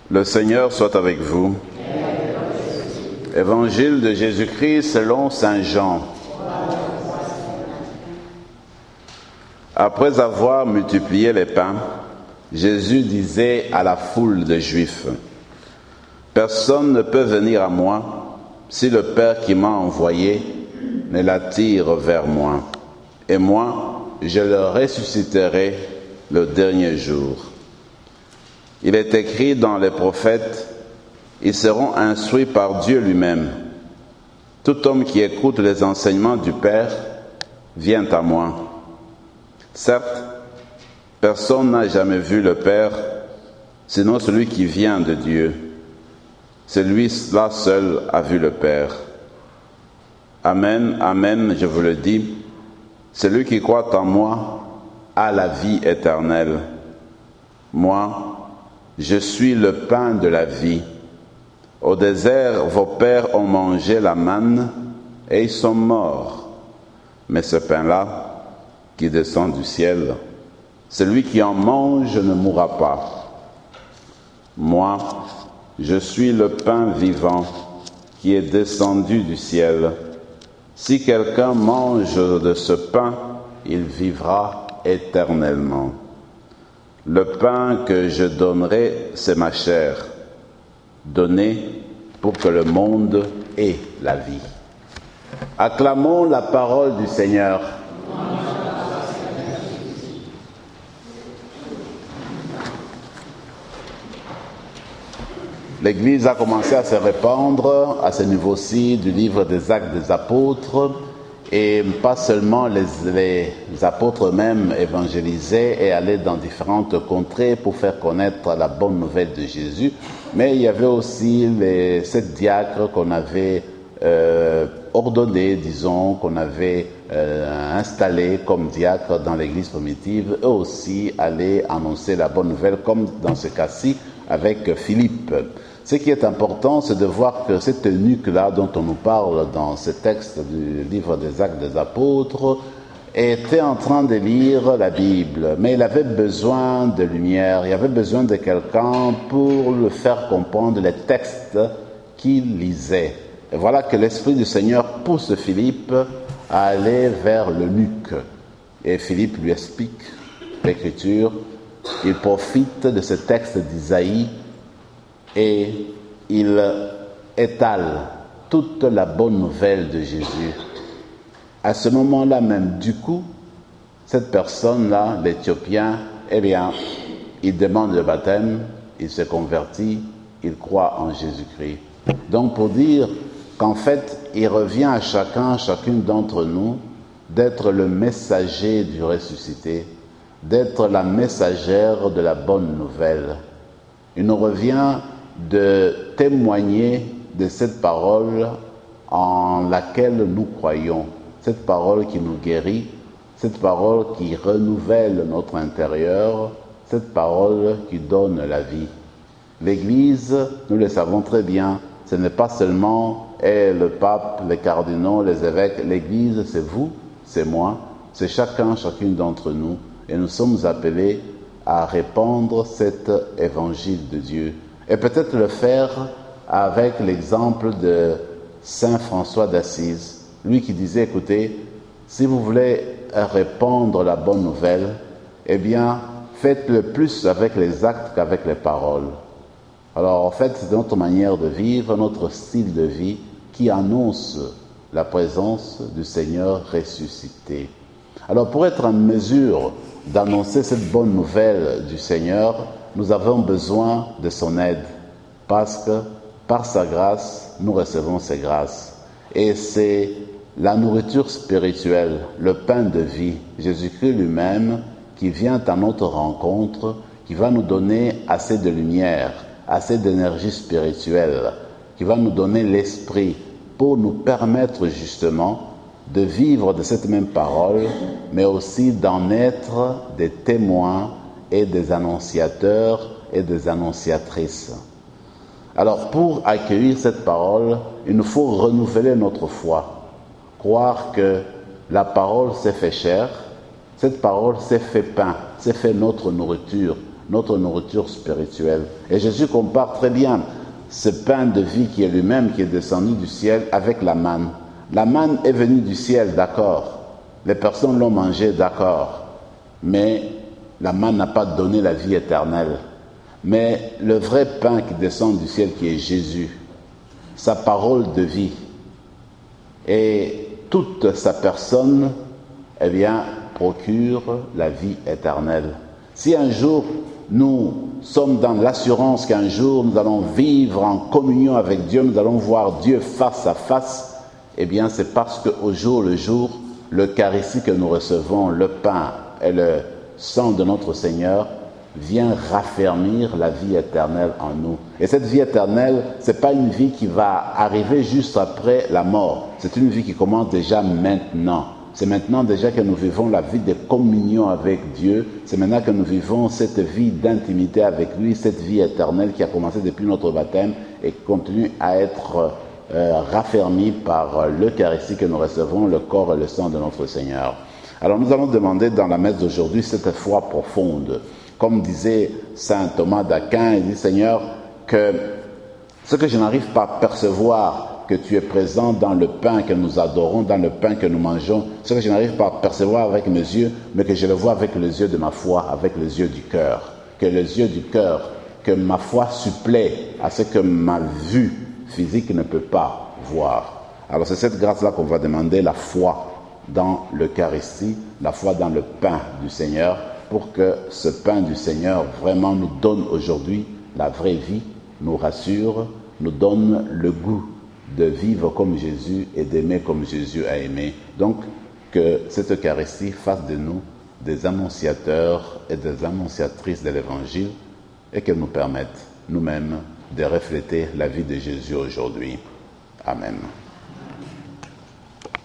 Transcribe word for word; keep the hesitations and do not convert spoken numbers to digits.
Le Seigneur soit avec vous. Évangile de Jésus-Christ selon saint Jean. Après avoir multiplié les pains, Jésus disait à la foule de Juifs: « Personne ne peut venir à moi si le Père qui m'a envoyé ne l'attire vers moi. Et moi, je le ressusciterai le dernier jour. » Il est écrit dans les prophètes: « Ils seront instruits par Dieu lui-même. Tout homme qui écoute les enseignements du Père vient à moi. » Certes, personne n'a jamais vu le Père, sinon celui qui vient de Dieu. Celui-là seul a vu le Père. Amen, amen, je vous le dis, celui qui croit en moi a la vie éternelle. Moi, je suis le pain de la vie. Au désert, vos pères ont mangé la manne et ils sont morts. Mais ce pain-là, qui descend du ciel, celui qui en mange ne mourra pas. Moi, je suis le pain vivant qui est descendu du ciel. Si quelqu'un mange de ce pain, il vivra éternellement. Le pain que je donnerai, c'est ma chair, donnée pour que le monde ait la vie. Acclamons la parole du Seigneur. L'Église a commencé à se répandre à ce niveau-ci du livre des Actes des Apôtres, et pas seulement les, les apôtres eux-mêmes évangélisaient et allaient dans différentes contrées pour faire connaître la bonne nouvelle de Jésus, mais il y avait aussi les sept diacres qu'on avait euh, ordonnés, disons, qu'on avait euh, installés comme diacres dans l'Église primitive, eux aussi allaient annoncer la bonne nouvelle, comme dans ce cas-ci avec Philippe. Ce qui est important, c'est de voir que cet eunuque-là dont on nous parle dans ce texte du livre des Actes des Apôtres était en train de lire la Bible, mais il avait besoin de lumière, il avait besoin de quelqu'un pour le faire comprendre les textes qu'il lisait. Et voilà que l'Esprit du Seigneur pousse Philippe à aller vers l'eunuque. Et Philippe lui explique l'Écriture, il profite de ce texte d'Isaïe et il étale toute la bonne nouvelle de Jésus. À ce moment-là même, du coup, cette personne-là, l'Éthiopien, eh bien, il demande le baptême, il se convertit, il croit en Jésus-Christ. Donc, pour dire qu'en fait, il revient à chacun, chacune d'entre nous, d'être le messager du ressuscité, d'être la messagère de la bonne nouvelle. Il nous revient de témoigner de cette parole en laquelle nous croyons, cette parole qui nous guérit, cette parole qui renouvelle notre intérieur, cette parole qui donne la vie. L'Église, nous le savons très bien, ce n'est pas seulement eh, le pape, les cardinaux, les évêques. L'Église, c'est vous, c'est moi, c'est chacun, chacune d'entre nous. Et nous sommes appelés à répandre cet évangile de Dieu. Et peut-être le faire avec l'exemple de saint François d'Assise, lui qui disait, écoutez, si vous voulez répandre la bonne nouvelle, eh bien, faites-le plus avec les actes qu'avec les paroles. Alors, en fait, c'est notre manière de vivre, notre style de vie qui annonce la présence du Seigneur ressuscité. Alors, pour être en mesure d'annoncer cette bonne nouvelle du Seigneur, nous avons besoin de son aide, parce que par sa grâce, nous recevons ses grâces. Et c'est la nourriture spirituelle, le pain de vie, Jésus-Christ lui-même, qui vient à notre rencontre, qui va nous donner assez de lumière, assez d'énergie spirituelle, qui va nous donner l'esprit pour nous permettre justement de vivre de cette même parole, mais aussi d'en être des témoins et des annonciateurs et des annonciatrices. Alors, pour accueillir cette parole, il nous faut renouveler notre foi, croire que la parole s'est fait chair, cette parole s'est fait pain, s'est fait notre nourriture, notre nourriture spirituelle. Et Jésus compare très bien ce pain de vie qui est lui-même, qui est descendu du ciel, avec la manne. La manne est venue du ciel, d'accord. Les personnes l'ont mangé, d'accord. Mais la manne n'a pas donné la vie éternelle. Mais le vrai pain qui descend du ciel, qui est Jésus, sa parole de vie, et toute sa personne, eh bien, procure la vie éternelle. Si un jour nous sommes dans l'assurance qu'un jour nous allons vivre en communion avec Dieu, nous allons voir Dieu face à face, eh bien c'est parce qu'au jour le jour, l'Eucharistie que nous recevons, le pain et le sang de notre Seigneur, vient raffermir la vie éternelle en nous. Et cette vie éternelle, ce n'est pas une vie qui va arriver juste après la mort. C'est une vie qui commence déjà maintenant. C'est maintenant déjà que nous vivons la vie de communion avec Dieu. C'est maintenant que nous vivons cette vie d'intimité avec lui, cette vie éternelle qui a commencé depuis notre baptême et continue à être euh, raffermie par l'Eucharistie que nous recevons, le corps et le sang de notre Seigneur. Alors nous allons demander dans la messe d'aujourd'hui cette foi profonde. Comme disait saint Thomas d'Aquin, il dit, Seigneur, que ce que je n'arrive pas à percevoir, que tu es présent dans le pain que nous adorons, dans le pain que nous mangeons, ce que je n'arrive pas à percevoir avec mes yeux, mais que je le vois avec les yeux de ma foi, avec les yeux du cœur. Que les yeux du cœur, que ma foi supplée à ce que ma vue physique ne peut pas voir. Alors c'est cette grâce-là qu'on va demander, la foi dans l'Eucharistie, la foi dans le pain du Seigneur, pour que ce pain du Seigneur vraiment nous donne aujourd'hui la vraie vie, nous rassure, nous donne le goût de vivre comme Jésus et d'aimer comme Jésus a aimé. Donc, que cette Eucharistie fasse de nous des annonciateurs et des annonciatrices de l'Évangile et qu'elle nous permette nous-mêmes de refléter la vie de Jésus aujourd'hui. Amen.